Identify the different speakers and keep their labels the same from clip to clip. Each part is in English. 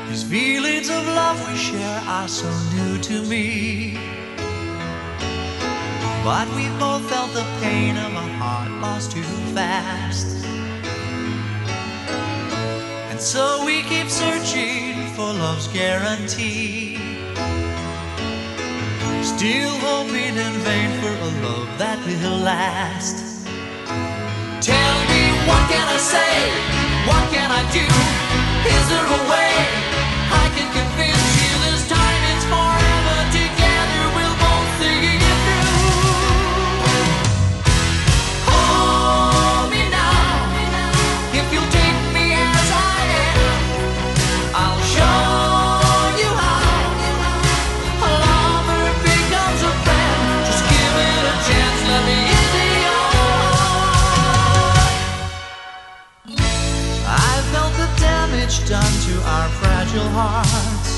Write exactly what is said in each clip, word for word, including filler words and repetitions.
Speaker 1: These feelings of love we share are so new to me, but we've both felt the pain of a heart lost too fast. And so we keep searching for love's guarantee, still hoping in vain for a love that will last. Tell me, what can I say? What can I do? Is there a way I can convince you this time it's forever? Together we'll both see it through. Hold me now, if you'll take me as I am, I'll show you how a lover becomes a friend. Just give it a chance, let me into your heart. I felt the damage done to our fragile hearts,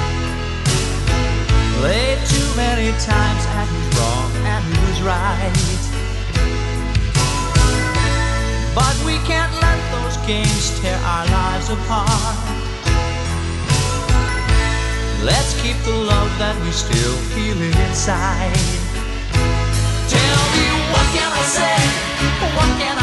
Speaker 1: played too many times at who's wrong and who's right. But we can't let those games tear our lives apart. Let's keep the love that we still feel inside. Tell me, what can I say? What can I